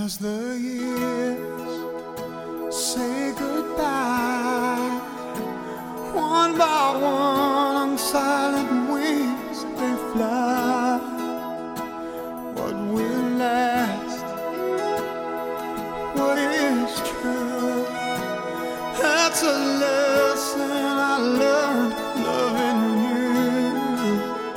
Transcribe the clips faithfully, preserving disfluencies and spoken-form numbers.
As the years say goodbye, one by one on silent wings they fly. What will last? What is true? That's a lesson I learned loving you.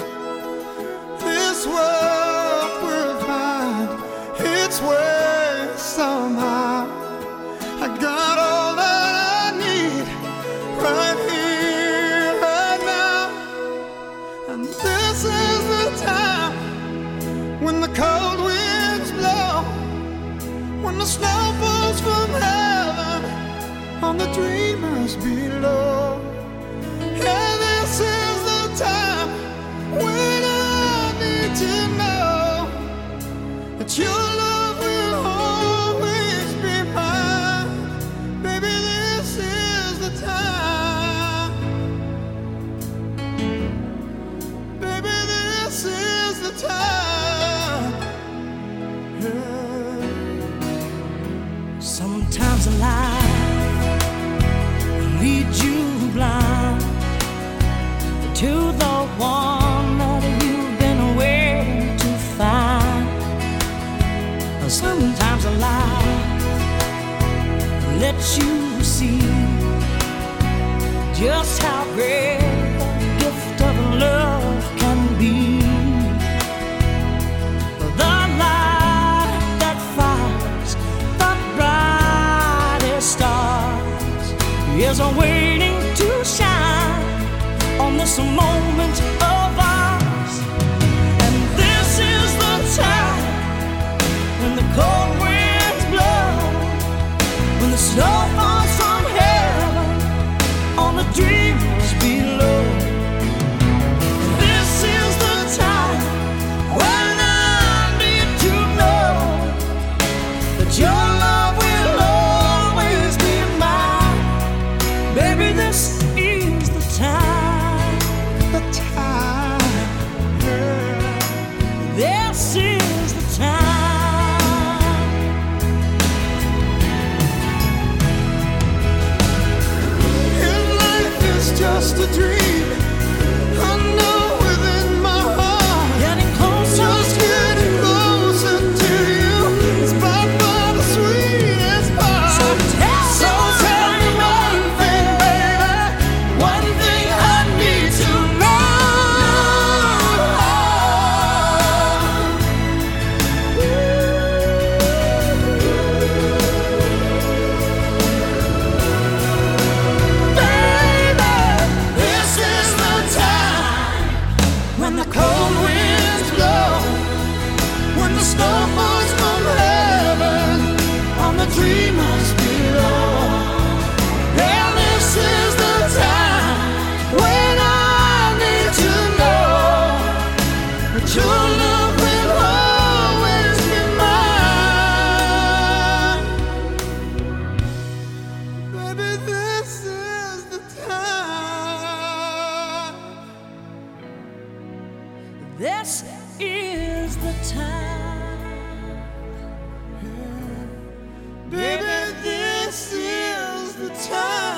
This world will find its way somehow. I got all that I need right here, right now. And this is the time when the cold winds blow, when the snow falls from heaven on the dreamers below. Yeah, this is the time when I need to know that your love will always be mine. Baby, this is the time. Baby, this is the time. Yeah. Sometimes life leads you blind to the one that you've been waiting to find. Sometimes life lets you see just how great the gift of love can be. The light that fires the brightest stars is waiting to shine on this moment of ours. And this is the time when the cold winds blow, when the snow falls from heaven on the dreamers below. This is the time when I need to know that your love will always be mine. Baby, this is the time, The time, yeah. this is the time. If life is just a dream, I know within my heart, Getting closer, just getting closer to you is by far the sweetest part. So tell me So tell me one thing, baby, one thing I need to know. Baby, this is the time when the cold winds blow, when the snow falls from heaven on the dreamers below. Yeah, this is the time when I need to know that your love will always be mine. Baby, this is the time. this is the time. Baby, this is the time.